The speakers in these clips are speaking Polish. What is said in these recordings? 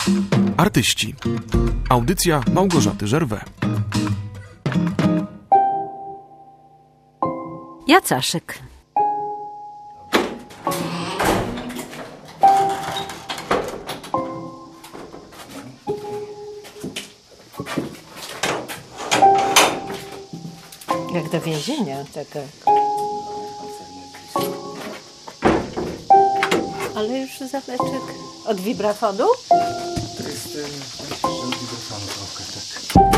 Artyści. Audycja Małgorzaty Żerwę. Jacaszek. Jak do więzienia taka. Ale już zameczek od wibrafonu? To jest od wibrafonu tak.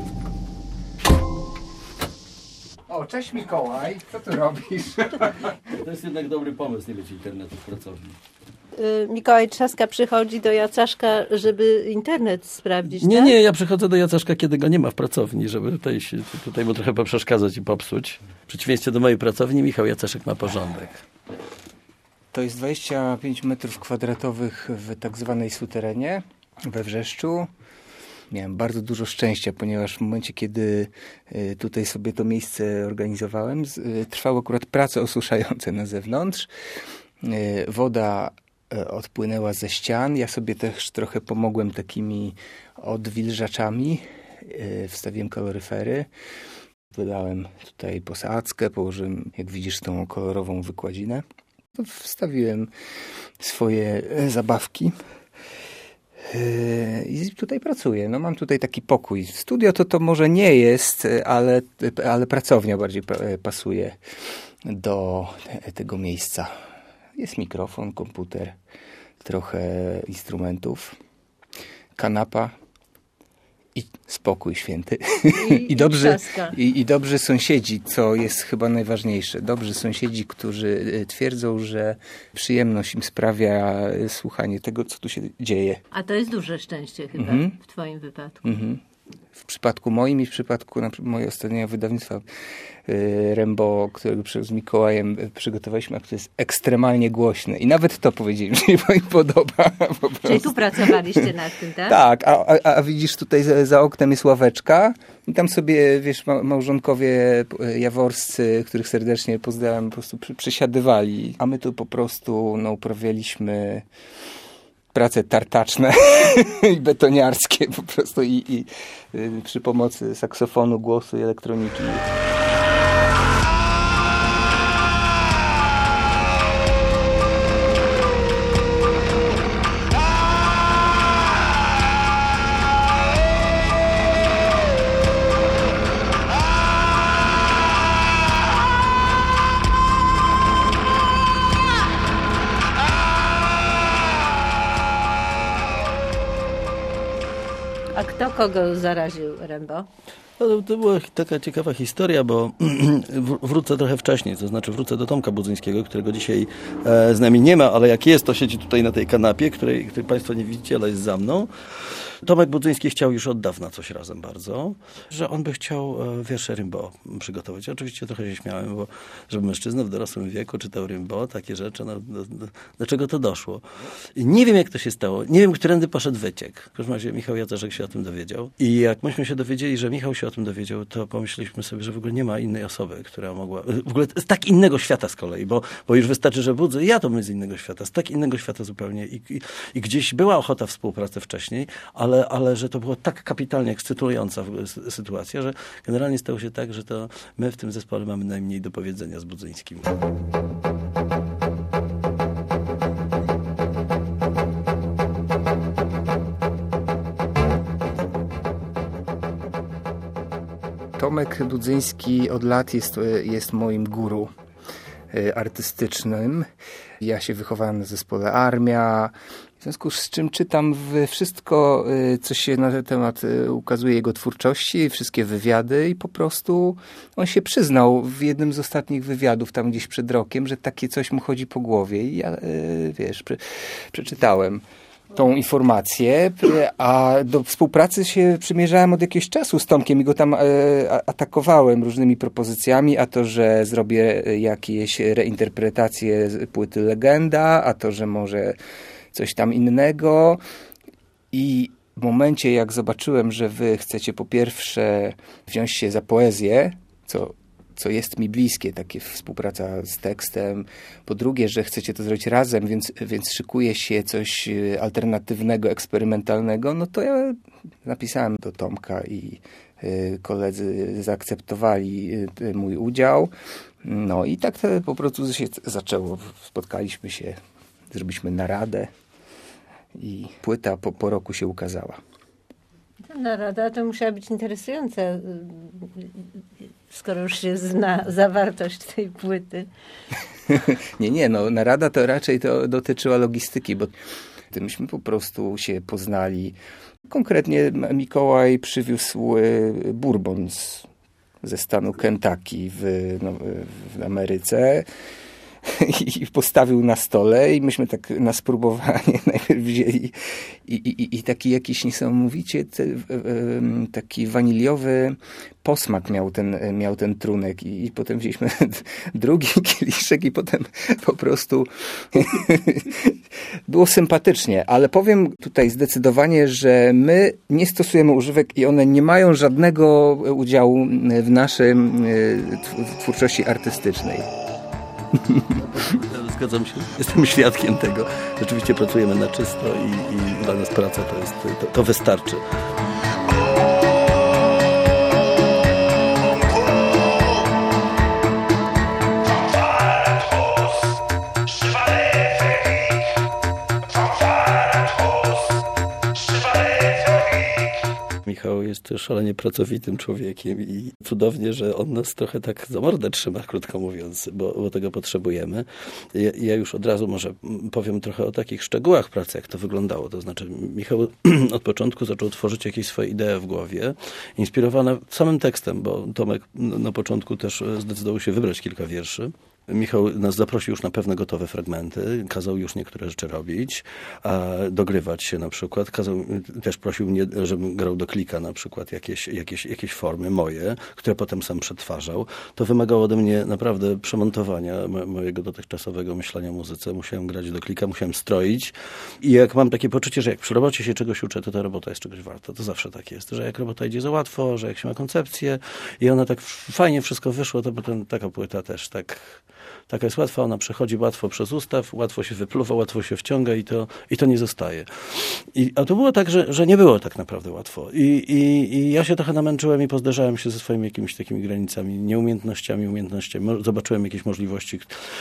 O, cześć Mikołaj, co ty robisz? To jest jednak dobry pomysł, nie mieć internetu w pracowni. Mikołaj Trzaska przychodzi do Jacaszka, żeby internet sprawdzić, Nie, tak? nie, ja przychodzę do Jacaszka, kiedy go nie ma w pracowni, żeby tutaj mu trochę poprzeszkadzać i popsuć. W przeciwieństwie do mojej pracowni, Michał Jacaszek ma porządek. To jest 25 metrów kwadratowych w tak zwanej suterenie we Wrzeszczu. Miałem bardzo dużo szczęścia, ponieważ w momencie, kiedy tutaj sobie to miejsce organizowałem, trwały akurat prace osuszające na zewnątrz. Woda odpłynęła ze ścian. Ja sobie też trochę pomogłem takimi odwilżaczami. Wstawiłem kaloryfery. Wydałem tutaj posadzkę, położyłem, jak widzisz, tą kolorową wykładzinę. Wstawiłem swoje zabawki i tutaj pracuję. No, mam tutaj taki pokój. Studio to może nie jest, ale pracownia bardziej pasuje do tego miejsca. Jest mikrofon, komputer, trochę instrumentów, kanapa i spokój święty. I dobrzy sąsiedzi, co jest chyba najważniejsze. Dobrzy sąsiedzi, którzy twierdzą, że przyjemność im sprawia słuchanie tego, co tu się dzieje. A to jest duże szczęście chyba w twoim wypadku. W przypadku moim i w przypadku mojego ostatniego wydawnictwa Rembo, którego z Mikołajem przygotowaliśmy, a który jest ekstremalnie głośny. I nawet to powiedzieli, że mi podoba. Czyli tu pracowaliście nad tym, tak? Tak, a widzisz, tutaj za oknem jest ławeczka i tam sobie, wiesz, małżonkowie jaworscy, których serdecznie pozdrawiam, po prostu przysiadywali. A my tu po prostu uprawialiśmy prace tartaczne i betoniarskie po prostu i przy pomocy saksofonu, głosu i elektroniki. A kto kogo zaraził, Rembo? No, to była taka ciekawa historia, bo wrócę trochę wcześniej, to znaczy wrócę do Tomka Budzyńskiego, którego dzisiaj z nami nie ma, ale jak jest, to siedzi tutaj na tej kanapie, której Państwo nie widzicie, ale jest za mną. Tomek Budzyński chciał już od dawna coś razem bardzo, że on by chciał wiersze Rimbaud przygotować. Ja oczywiście trochę się śmiałem, bo żeby mężczyzna w dorosłym wieku czytał Rimbaud, takie rzeczy, do czego to doszło. I nie wiem, jak to się stało. Nie wiem, którędy poszedł wyciek. W każdym razie Michał Jacaszek się o tym dowiedział. I jak myśmy się dowiedzieli, że Michał się o tym dowiedział, to pomyśleliśmy sobie, że w ogóle nie ma innej osoby, która mogła... W ogóle z tak innego świata z kolei, bo już wystarczy, że Budzy, ja to my z innego świata, z tak innego świata zupełnie. I gdzieś była ochota współpracy wcześniej, ale że to było tak kapitalnie ekscytująca sytuacja, że generalnie stało się tak, że to my w tym zespole mamy najmniej do powiedzenia z Budzyńskim. Tomek Budzyński od lat jest moim guru artystycznym. Ja się wychowałem na zespole Armia, w związku z czym czytam wszystko, co się na ten temat ukazuje jego twórczości, wszystkie wywiady i po prostu on się przyznał w jednym z ostatnich wywiadów, tam gdzieś przed rokiem, że takie coś mu chodzi po głowie i ja, przeczytałem tą informację, a do współpracy się przymierzałem od jakiegoś czasu z Tomkiem i go tam atakowałem różnymi propozycjami, a to, że zrobię jakieś reinterpretacje płyty Legenda, a to, że może coś tam innego. I w momencie, jak zobaczyłem, że wy chcecie po pierwsze wziąć się za poezję, co co jest mi bliskie, takie współpraca z tekstem. Po drugie, że chcecie to zrobić razem, więc szykuje się coś alternatywnego, eksperymentalnego, no to ja napisałem do Tomka i koledzy zaakceptowali mój udział. No i tak to po prostu się zaczęło. Spotkaliśmy się, zrobiliśmy naradę i płyta po roku się ukazała. Narada to musiała być interesująca, skoro już się zna zawartość tej płyty. Nie, no narada to raczej to dotyczyła logistyki, bo myśmy po prostu się poznali. Konkretnie Mikołaj przywiózł bourbon ze stanu Kentucky w Ameryce i postawił na stole i myśmy tak na spróbowanie najpierw wzięli i taki jakiś niesamowicie taki waniliowy posmak miał ten trunek i potem wzięliśmy drugi kieliszek i potem po prostu było sympatycznie, ale powiem tutaj zdecydowanie, że my nie stosujemy używek i one nie mają żadnego udziału w naszej twórczości artystycznej. Zgadzam się, jestem świadkiem tego. Rzeczywiście pracujemy na czysto i dla nas praca to wystarczy. Michał jest szalenie pracowitym człowiekiem i cudownie, że on nas trochę tak za mordę trzyma, krótko mówiąc, bo tego potrzebujemy. Ja już od razu może powiem trochę o takich szczegółach pracy, jak to wyglądało. To znaczy Michał od początku zaczął tworzyć jakieś swoje idee w głowie, inspirowane samym tekstem, bo Tomek na początku też zdecydował się wybrać kilka wierszy. Michał nas zaprosił już na pewne gotowe fragmenty, kazał już niektóre rzeczy robić, dogrywać się na przykład. Też prosił mnie, żebym grał do klika na przykład jakieś formy moje, które potem sam przetwarzał. To wymagało ode mnie naprawdę przemontowania mojego dotychczasowego myślenia o muzyce. Musiałem grać do klika, musiałem stroić i jak mam takie poczucie, że jak przy robocie się czegoś uczę, to ta robota jest czegoś warta. To zawsze tak jest, że jak robota idzie za łatwo, że jak się ma koncepcję i ona tak fajnie wszystko wyszło, to potem taka płyta też taka jest łatwa, ona przechodzi łatwo przez ustaw, łatwo się wypluwa, łatwo się wciąga i to nie zostaje. A to było tak, że nie było tak naprawdę łatwo. I ja się trochę namęczyłem i pozderzałem się ze swoimi jakimiś takimi granicami, nieumiejętnościami, umiejętnościami. Zobaczyłem jakieś możliwości,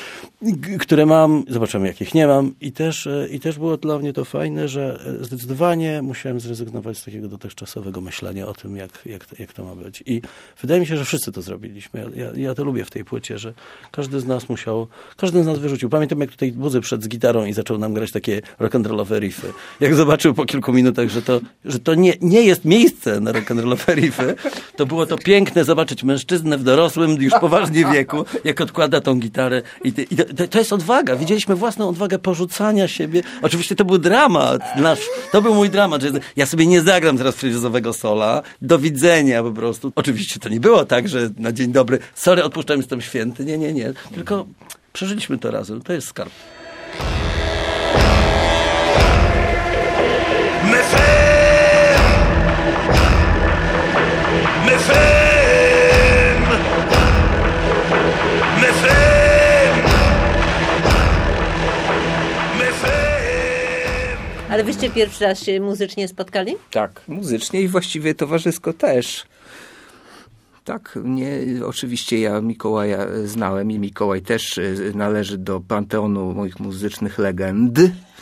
które mam, zobaczyłem jakich nie mam i też było dla mnie to fajne, że zdecydowanie musiałem zrezygnować z takiego dotychczasowego myślenia o tym, jak to ma być. I wydaje mi się, że wszyscy to zrobiliśmy. Ja to lubię w tej płycie, że każdy z nas wyrzucił. Pamiętam, jak tutaj Buzy przed z gitarą i zaczął nam grać takie rock'n'rollowe riffy. Jak zobaczył po kilku minutach, że to nie jest miejsce na rock'n'rollowe riffy, to było to piękne zobaczyć mężczyznę w dorosłym, już poważnie wieku, jak odkłada tą gitarę. I to jest odwaga. Widzieliśmy własną odwagę porzucania siebie. Oczywiście to był dramat. To był mój dramat, że ja sobie nie zagram teraz jazzowego sola. Do widzenia po prostu. Oczywiście to nie było tak, że na dzień dobry, sorry, odpuszczam, jestem święty. Nie. Tylko przeżyliśmy to razem. To jest skarb. Ale wyście pierwszy raz się muzycznie spotkali? Tak, muzycznie i właściwie towarzysko też. Tak, oczywiście ja Mikołaja znałem i Mikołaj też należy do panteonu moich muzycznych legend,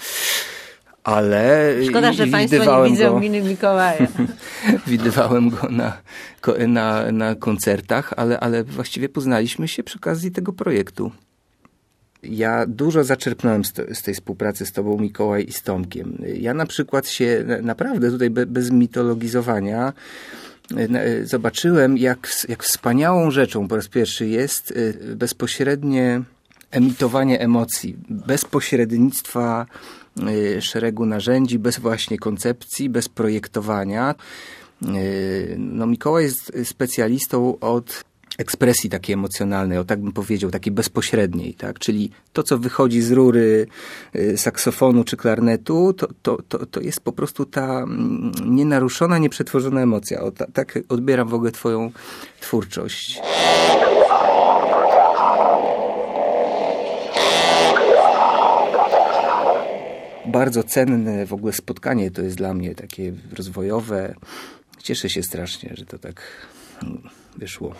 ale szkoda, że państwo nie widzą miny Mikołaja. Widywałem go na koncertach, ale właściwie poznaliśmy się przy okazji tego projektu. Ja dużo zaczerpnąłem z tej współpracy z tobą, Mikołaj, i z Tomkiem. Ja na przykład się naprawdę tutaj bez mitologizowania zobaczyłem, jak wspaniałą rzeczą po raz pierwszy jest bezpośrednie emitowanie emocji, bez pośrednictwa szeregu narzędzi, bez właśnie koncepcji, bez projektowania. Mikołaj jest specjalistą od ekspresji takiej emocjonalnej, tak bym powiedział, takiej bezpośredniej, tak? Czyli to, co wychodzi z rury saksofonu czy klarnetu, to jest po prostu ta nienaruszona, nieprzetworzona emocja. Tak odbieram w ogóle twoją twórczość. bardzo cenne w ogóle spotkanie to jest dla mnie takie rozwojowe. Cieszę się strasznie, że to tak wyszło.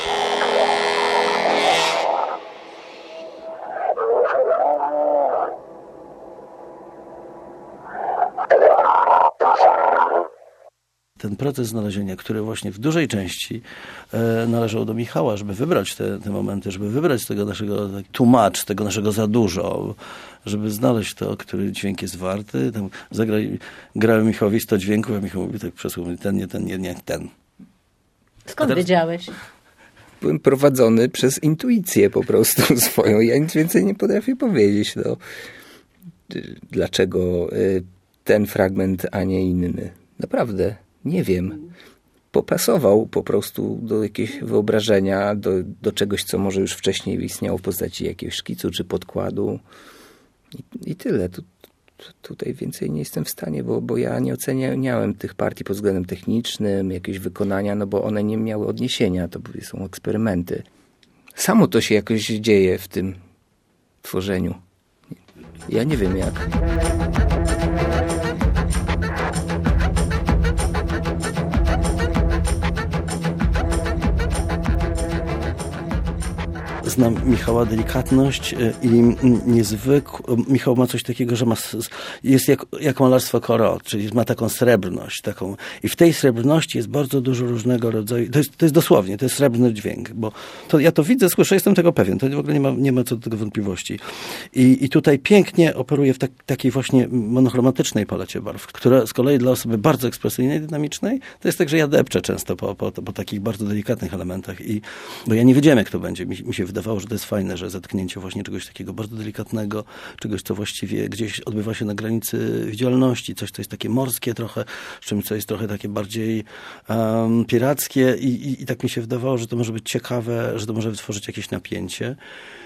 Ten proces znalezienia, który właśnie w dużej części należał do Michała, żeby wybrać te momenty, żeby wybrać z tego naszego tłumacz, tego naszego za dużo, żeby znaleźć to, który dźwięk jest warty. Tam grałem Michałowi 100 dźwięków, a Michał mówi tak przesłuch, ten, nie ten. Skąd wiedziałeś? Byłem prowadzony przez intuicję po prostu swoją. Ja nic więcej nie potrafię powiedzieć. No. Dlaczego ten fragment, a nie inny? Naprawdę. Nie wiem. Popasował po prostu do jakiegoś wyobrażenia, do czegoś, co może już wcześniej istniało w postaci jakiegoś szkicu czy podkładu. I tyle. Tutaj więcej nie jestem w stanie, bo ja nie oceniałem tych partii pod względem technicznym, jakiegoś wykonania, no bo one nie miały odniesienia. To są eksperymenty. Samo to się jakoś dzieje w tym tworzeniu. Ja nie wiem jak. Znam Michała delikatność i Michał ma coś takiego, że jest jak malarstwo Corot, czyli ma taką srebrność. I w tej srebrności jest bardzo dużo różnego rodzaju, to jest dosłownie, to jest srebrny dźwięk, bo ja to widzę, słyszę, jestem tego pewien, to w ogóle nie ma co do tego wątpliwości. I tutaj pięknie operuje w takiej właśnie monochromatycznej palecie barw, która z kolei dla osoby bardzo ekspresyjnej, dynamicznej, to jest tak, że ja depczę często po takich bardzo delikatnych elementach, bo ja nie wiedziałem, jak to będzie. Mi się wydawało, że to jest fajne, że zetknięcie właśnie czegoś takiego bardzo delikatnego, czegoś, co właściwie gdzieś odbywa się na granicy widzialności, coś, co jest takie morskie trochę, z czymś, co jest trochę takie bardziej pirackie i tak mi się wydawało, że to może być ciekawe, że to może wytworzyć jakieś napięcie.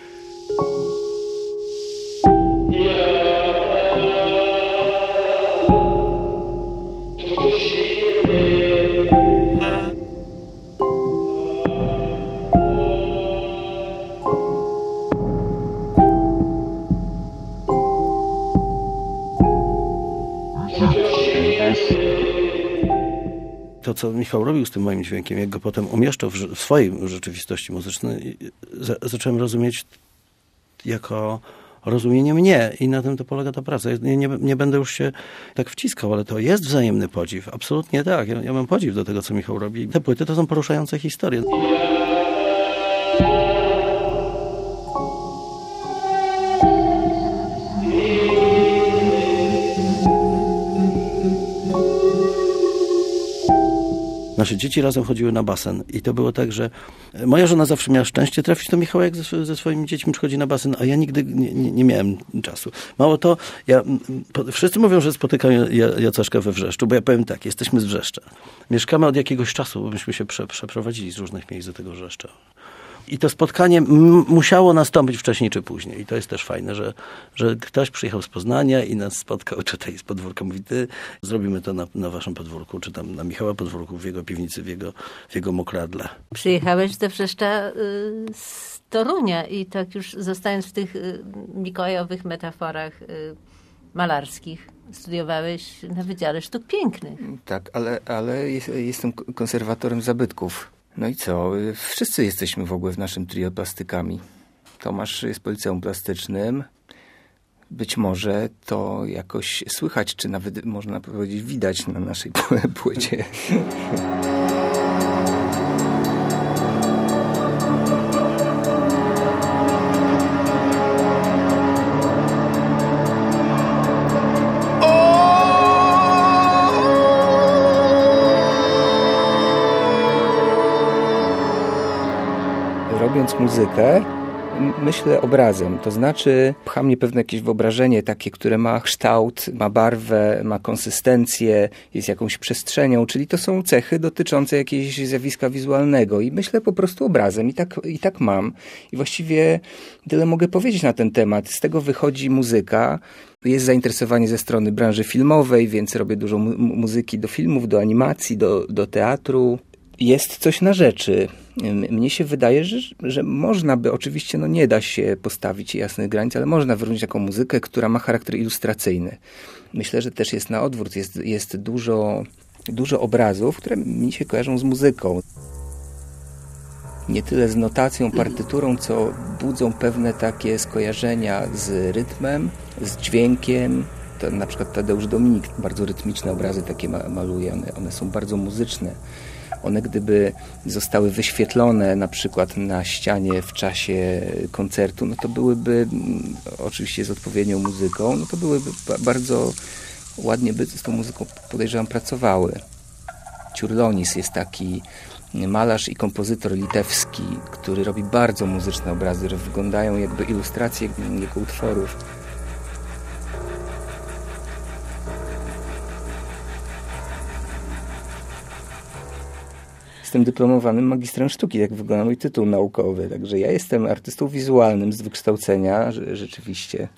To, co Michał robił z tym moim dźwiękiem, jak go potem umieszczał w swojej rzeczywistości muzycznej, zacząłem rozumieć jako rozumienie mnie i na tym to polega ta praca. Nie będę już się tak wciskał, ale to jest wzajemny podziw. Absolutnie tak. Ja mam podziw do tego, co Michał robi. Te płyty to są poruszające historie. Nasze dzieci razem chodziły na basen i to było tak, że moja żona zawsze miała szczęście trafić do Michała, jak ze swoimi dziećmi przychodzi na basen, a ja nigdy nie miałem czasu. Mało to, wszyscy mówią, że spotykam Jacaszka we Wrzeszczu, bo ja powiem tak, jesteśmy z Wrzeszcza. Mieszkamy od jakiegoś czasu, bo myśmy się przeprowadzili z różnych miejsc do tego Wrzeszcza. I to spotkanie musiało nastąpić wcześniej czy później. I to jest też fajne, że ktoś przyjechał z Poznania i nas spotkał tutaj z podwórka. Mówi, ty, zrobimy to na waszym podwórku, czy tam na Michała podwórku, w jego piwnicy, w jego mokradle. Przyjechałeś do Wrzeszcza z Torunia i tak już zostając w tych mikołajowych metaforach malarskich, studiowałeś na Wydziale Sztuk Pięknych. Tak, ale jestem konserwatorem zabytków. No i co? Wszyscy jesteśmy w ogóle w naszym trio plastykami. Tomasz jest po liceum plastycznym. Być może to jakoś słychać, czy nawet można powiedzieć widać na naszej płycie. Robiąc muzykę, myślę obrazem, to znaczy pcha mnie pewne jakieś wyobrażenie takie, które ma kształt, ma barwę, ma konsystencję, jest jakąś przestrzenią, czyli to są cechy dotyczące jakiegoś zjawiska wizualnego i myślę po prostu obrazem i tak mam. I właściwie tyle mogę powiedzieć na ten temat. Z tego wychodzi muzyka. Jest zainteresowanie ze strony branży filmowej, więc robię dużo muzyki do filmów, do animacji, do teatru. Jest coś na rzeczy. mnie się wydaje, że można by, oczywiście nie da się postawić jasnych granic, ale można wyróżnić taką muzykę, która ma charakter ilustracyjny. Myślę, że też jest na odwrót, jest dużo obrazów, które mi się kojarzą z muzyką. Nie tyle z notacją, partyturą, co budzą pewne takie skojarzenia z rytmem, z dźwiękiem. To na przykład Tadeusz Dominik bardzo rytmiczne obrazy takie maluje, one są bardzo muzyczne. One gdyby zostały wyświetlone na przykład na ścianie w czasie koncertu, to byłyby, oczywiście z odpowiednią muzyką, to byłyby bardzo ładnie by z tą muzyką, podejrzewam, pracowały. Ciurlonis jest taki malarz i kompozytor litewski, który robi bardzo muzyczne obrazy, które wyglądają jakby ilustracje jego utworów. Jestem dyplomowanym magistrem sztuki, jak wygląda mój tytuł naukowy, także ja jestem artystą wizualnym z wykształcenia, rzeczywiście.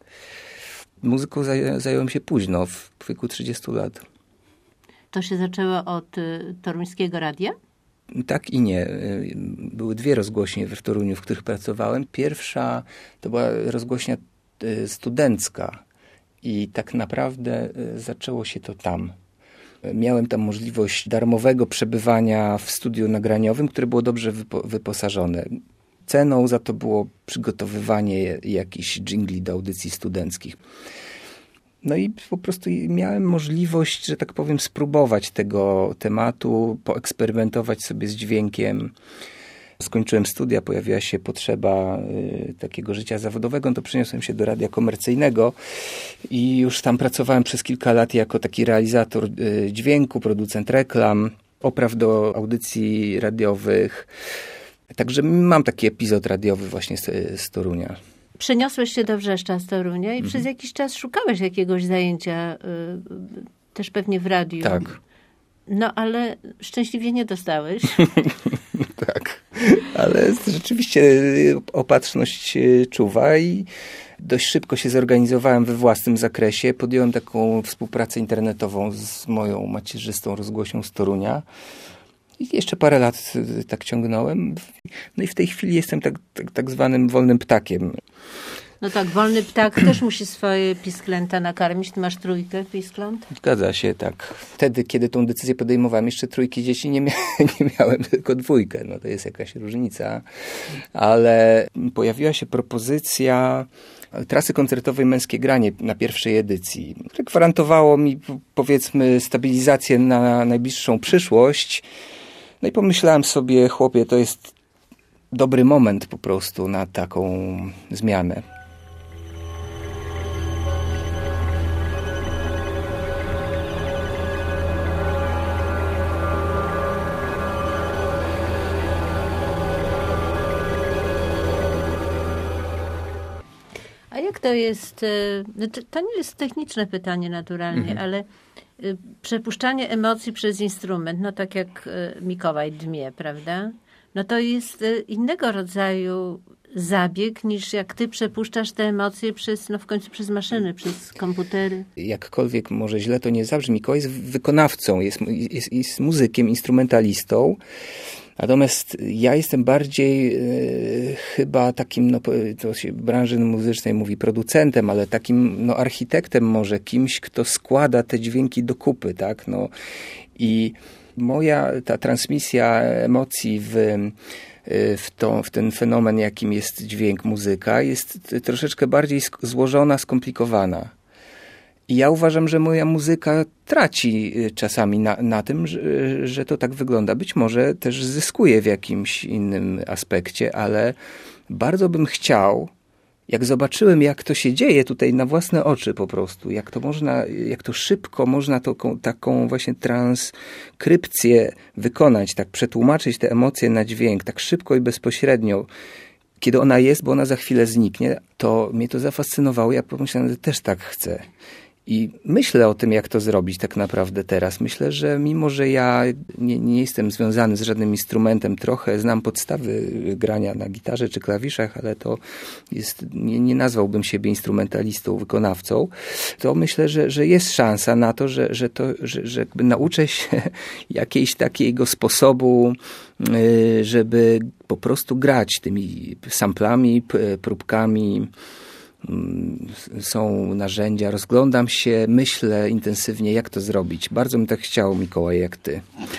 Muzyką zająłem się późno, w wieku 30 lat. To się zaczęło od toruńskiego radia? Tak i nie. Były dwie rozgłośnie w Toruniu, w których pracowałem. Pierwsza to była rozgłośnia studencka i tak naprawdę zaczęło się to tam. Miałem tam możliwość darmowego przebywania w studiu nagraniowym, które było dobrze wyposażone. Ceną za to było przygotowywanie jakichś dżingli do audycji studenckich. No i po prostu miałem możliwość, że tak powiem, spróbować tego tematu, poeksperymentować sobie z dźwiękiem. Skończyłem studia, pojawiła się potrzeba takiego życia zawodowego, to przeniosłem się do radia komercyjnego i już tam pracowałem przez kilka lat jako taki realizator dźwięku, producent reklam, opraw do audycji radiowych. Także mam taki epizod radiowy właśnie z Torunia. Przeniosłeś się do Wrzeszcza z Torunia i przez jakiś czas szukałeś jakiegoś zajęcia, też pewnie w radiu. Tak. No ale szczęśliwie nie dostałeś. Tak, ale rzeczywiście opatrzność czuwa i dość szybko się zorganizowałem we własnym zakresie. Podjąłem taką współpracę internetową z moją macierzystą rozgłośnią z Torunia. I jeszcze parę lat tak ciągnąłem. No i w tej chwili jestem tak zwanym wolnym ptakiem. No tak, wolny ptak też musi swoje pisklęta nakarmić. Ty masz 3 piskląt? Zgadza się, tak. Wtedy, kiedy tą decyzję podejmowałem, jeszcze 3 dzieci nie miałem, tylko 2. No to jest jakaś różnica. Ale pojawiła się propozycja trasy koncertowej Męskie Granie na pierwszej edycji, które gwarantowało mi, powiedzmy, stabilizację na najbliższą przyszłość. No i pomyślałem sobie, chłopie, to jest dobry moment po prostu na taką zmianę. A jak to jest, to nie jest techniczne pytanie naturalnie, ale przepuszczanie emocji przez instrument, no tak jak Mikołaj dmie, prawda? No to jest innego rodzaju zabieg niż jak ty przepuszczasz te emocje w końcu przez maszyny, przez komputery. Jakkolwiek może źle to nie zabrzmi, Mikołaj jest wykonawcą, jest muzykiem, instrumentalistą. Natomiast ja jestem bardziej chyba takim, to się w branży muzycznej mówi producentem, ale takim architektem może, kimś, kto składa te dźwięki do kupy, tak? I ta transmisja emocji w ten fenomen, jakim jest dźwięk, muzyka, jest troszeczkę bardziej złożona, skomplikowana. I ja uważam, że moja muzyka traci czasami na tym, że to tak wygląda. Być może też zyskuje w jakimś innym aspekcie, ale bardzo bym chciał, jak zobaczyłem, jak to się dzieje tutaj na własne oczy po prostu, jak to szybko można taką właśnie transkrypcję wykonać, tak przetłumaczyć te emocje na dźwięk, tak szybko i bezpośrednio, kiedy ona jest, bo ona za chwilę zniknie, to mnie to zafascynowało. Ja pomyślałem, że też tak chcę. I myślę o tym, jak to zrobić tak naprawdę teraz. Myślę, że mimo, że ja nie jestem związany z żadnym instrumentem, trochę znam podstawy grania na gitarze czy klawiszach, ale to jest, nie nazwałbym siebie instrumentalistą, wykonawcą, to myślę, że jest szansa na to, że jakby nauczę się jakiejś takiego sposobu, żeby po prostu grać tymi samplami, próbkami. Są narzędzia, rozglądam się, myślę intensywnie, jak to zrobić. Bardzo bym tak chciał, Mikołaj, jak ty.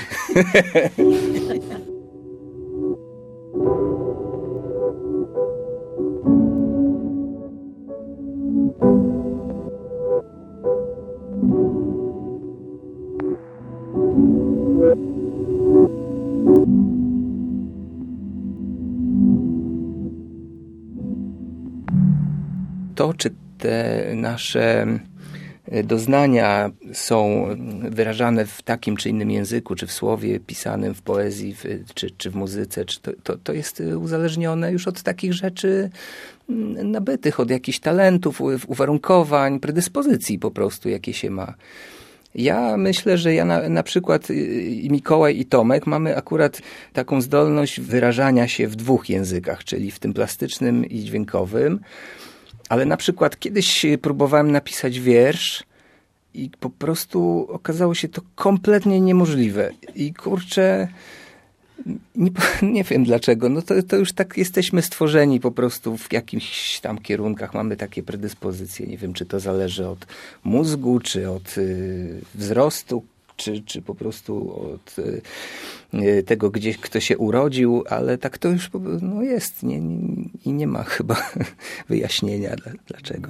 To, czy te nasze doznania są wyrażane w takim czy innym języku, czy w słowie pisanym, w poezji, czy w muzyce, to jest uzależnione już od takich rzeczy nabytych, od jakichś talentów, uwarunkowań, predyspozycji po prostu, jakie się ma. Ja myślę, że ja na przykład i Mikołaj i Tomek mamy akurat taką zdolność wyrażania się w dwóch językach, czyli w tym plastycznym i dźwiękowym. Ale na przykład kiedyś próbowałem napisać wiersz i po prostu okazało się to kompletnie niemożliwe. I kurczę, nie wiem dlaczego. No to już tak jesteśmy stworzeni po prostu w jakichś tam kierunkach. Mamy takie predyspozycje. Nie wiem, czy to zależy od mózgu, czy od wzrostu, czy po prostu od tego, gdzie kto się urodził, ale tak to już jest i nie ma chyba wyjaśnienia dlaczego.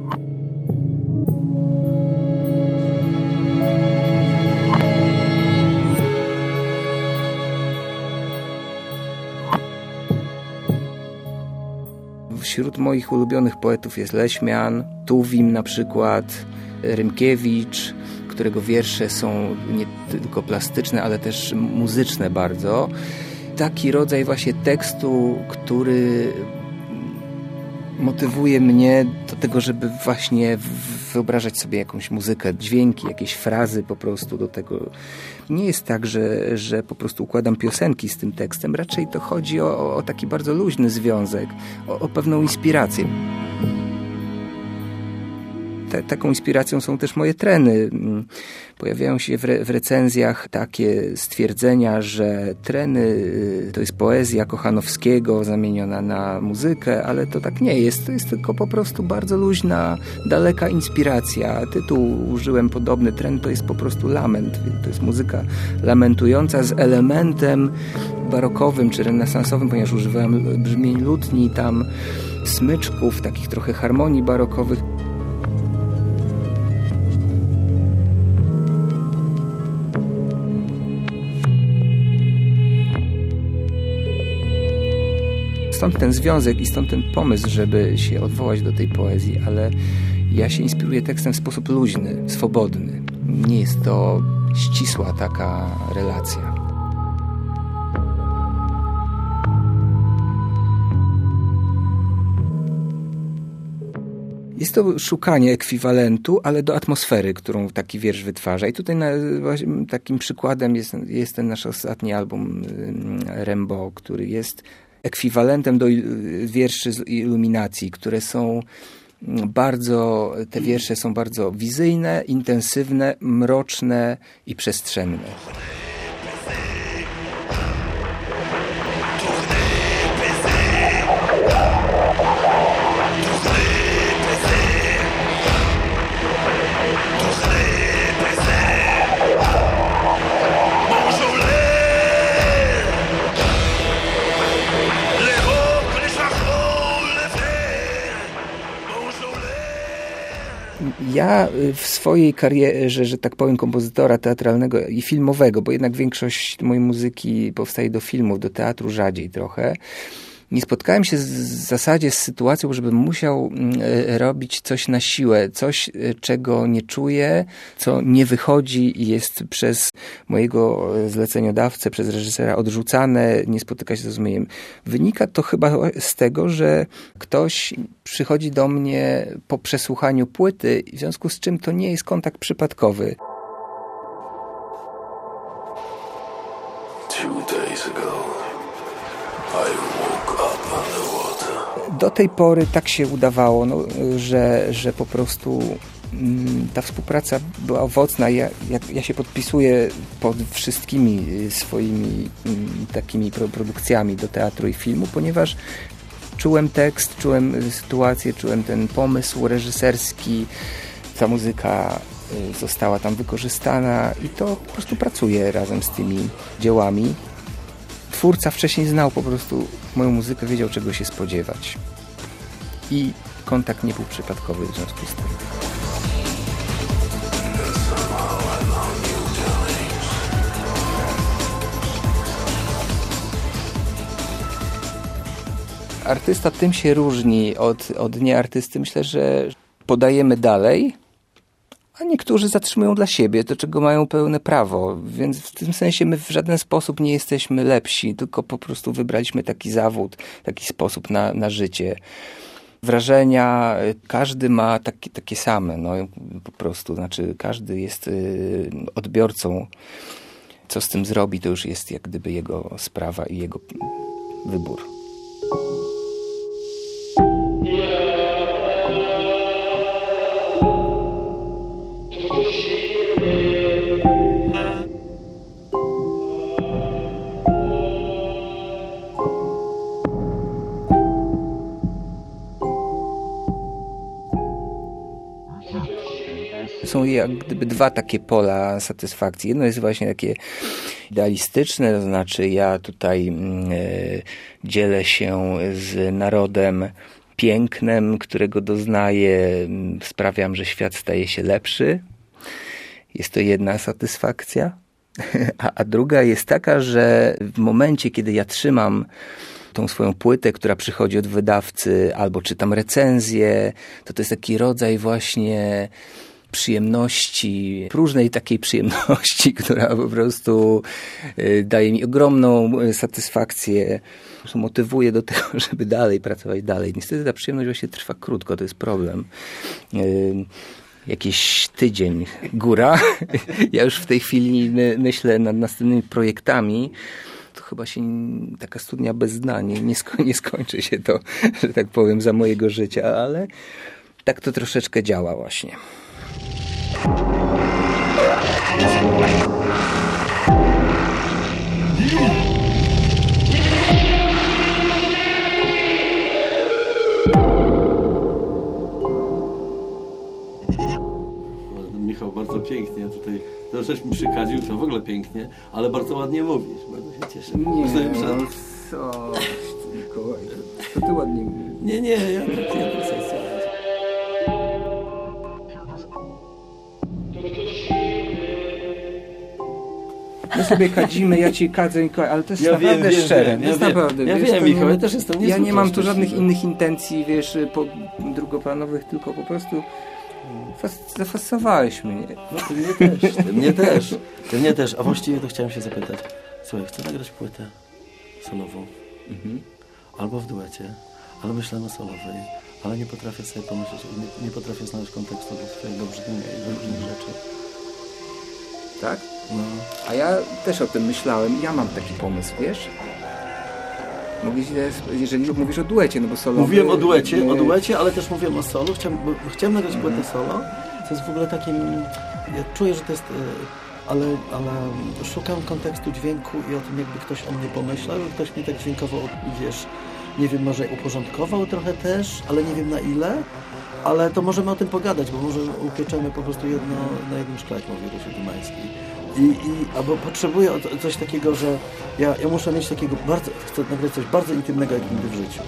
Wśród moich ulubionych poetów jest Leśmian, Tuwim na przykład, Rymkiewicz, którego wiersze są nie tylko plastyczne, ale też muzyczne bardzo. Taki rodzaj właśnie tekstu, który motywuje mnie do tego, żeby właśnie wyobrażać sobie jakąś muzykę, dźwięki, jakieś frazy po prostu do tego. Nie jest tak, że po prostu układam piosenki z tym tekstem. Raczej to chodzi o taki bardzo luźny związek, o pewną inspirację. Taką inspiracją są też moje treny. Pojawiają się w recenzjach takie stwierdzenia, że treny to jest poezja Kochanowskiego zamieniona na muzykę, ale to tak nie jest. To jest tylko po prostu bardzo luźna, daleka inspiracja. Tytuł użyłem podobny. Tren to jest po prostu lament. To jest muzyka lamentująca z elementem barokowym czy renesansowym, ponieważ używałem brzmień lutni, tam smyczków, takich trochę harmonii barokowych. Stąd ten związek i stąd ten pomysł, żeby się odwołać do tej poezji, ale ja się inspiruję tekstem w sposób luźny, swobodny. Nie jest to ścisła taka relacja. Jest to szukanie ekwiwalentu, ale do atmosfery, którą taki wiersz wytwarza. I tutaj takim przykładem jest ten nasz ostatni album Rembo, który jest ekwiwalentem do wierszy z Iluminacji, które są te wiersze są bardzo wizyjne, intensywne, mroczne i przestrzenne. Ja w swojej karierze, że tak powiem, kompozytora teatralnego i filmowego, bo jednak większość mojej muzyki powstaje do filmów, do teatru rzadziej trochę, Nie spotkałem się w zasadzie z sytuacją, żebym musiał robić coś na siłę, coś, czego nie czuję, co nie wychodzi i jest przez mojego zleceniodawcę, przez reżysera odrzucane, nie spotyka się z zrozumieniem. Wynika to chyba z tego, że ktoś przychodzi do mnie po przesłuchaniu płyty, w związku z czym to nie jest kontakt przypadkowy. 2 days ago, I woke up underwater. Do tej pory tak się udawało, że po prostu ta współpraca była owocna. Ja się podpisuję pod wszystkimi swoimi takimi produkcjami do teatru i filmu, ponieważ czułem tekst, czułem sytuację, czułem ten pomysł reżyserski, ta muzyka została tam wykorzystana i to po prostu pracuje razem z tymi dziełami. Twórca wcześniej znał po prostu moją muzykę, wiedział czego się spodziewać. I kontakt nie był przypadkowy w związku z tym. Artysta tym się różni od nieartysty. Myślę, że podajemy dalej, a niektórzy zatrzymują dla siebie to, czego mają pełne prawo. Więc w tym sensie my w żaden sposób nie jesteśmy lepsi, tylko po prostu wybraliśmy taki zawód, taki sposób na życie. Wrażenia każdy ma takie same, po prostu. Znaczy każdy jest odbiorcą. Co z tym zrobi, to już jest jak gdyby jego sprawa i jego wybór. Są jak gdyby dwa takie pola satysfakcji. Jedno jest właśnie takie idealistyczne, to znaczy ja tutaj dzielę się z narodem pięknem, którego doznaję, sprawiam, że świat staje się lepszy. Jest to jedna satysfakcja. A druga jest taka, że w momencie, kiedy ja trzymam tą swoją płytę, która przychodzi od wydawcy, albo czytam recenzję, to jest taki rodzaj właśnie przyjemności, próżnej takiej przyjemności, która po prostu daje mi ogromną satysfakcję, motywuje do tego, żeby dalej pracować dalej. Niestety ta przyjemność właśnie trwa krótko, to jest problem. Jakiś tydzień góra. Ja już w tej chwili myślę nad następnymi projektami. To chyba się taka studnia bez dna. Nie skończy się to, że tak powiem, za mojego życia, ale tak to troszeczkę działa właśnie. Michał, bardzo pięknie. Ja tutaj troszeczkę mi przykadził, to w ogóle pięknie, ale bardzo ładnie mówisz. Bardzo się cieszę. Mikołaj, to ty ładnie mówisz. Nie, ja tak sobie. My sobie kadzimy, ja ci kadzę, Mikołaj, ale to jest naprawdę szczere. Ja wiem, Michał, ja też jestem ja nie mam tu żadnych innych intencji, drugoplanowych, tylko po prostu zafascynowałeś mnie. No, ty mnie też. A właściwie to chciałem się zapytać. Słuchaj, chcę nagrać płytę solową. Albo w duecie, ale myślałem o solowej, ale nie potrafię sobie pomyśleć, nie potrafię znaleźć kontekstu do swojego brzmienia i różnych rzeczy. Tak? No. A ja też o tym myślałem. Ja mam taki pomysł, wiesz? Jeżeli mówisz o duecie, no bo solo... Mówiłem o duecie, ale też mówiłem o solo. Chciałem nagrać płytę solo. To jest w ogóle takim... Ja czuję, że to jest... Ale szukam kontekstu dźwięku i o tym, jakby ktoś o mnie pomyślał. Ktoś mnie tak dźwiękowo, wiesz, nie wiem, może uporządkował trochę też, ale nie wiem na ile. Ale to możemy o tym pogadać, bo może upieczemy po prostu jedno na jednym szkle, jak mówi Rysiu Dumański. Albo potrzebuję coś takiego, że ja muszę mieć takiego chcę nagrać coś bardzo intymnego jak nigdy w życiu.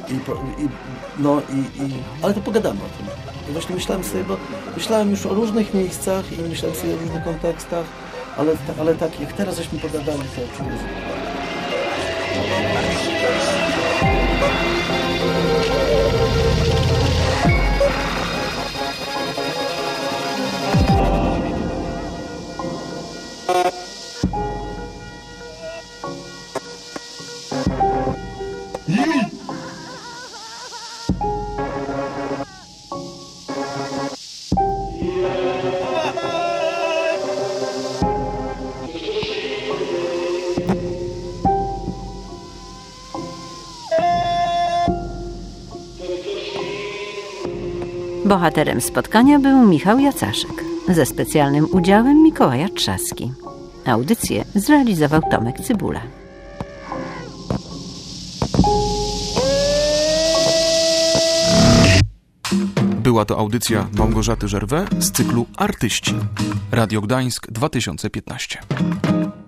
Ale to pogadamy o tym. I właśnie myślałem już o różnych miejscach i myślałem sobie o różnych kontekstach, ale tak jak teraz żeśmy pogadali, to czuję, że... Bohaterem spotkania był Michał Jacaszek, ze specjalnym udziałem Mikołaja Trzaski. Audycję zrealizował Tomek Cybula. Była to audycja Małgorzaty Żerwę z cyklu Artyści. Radio Gdańsk 2015.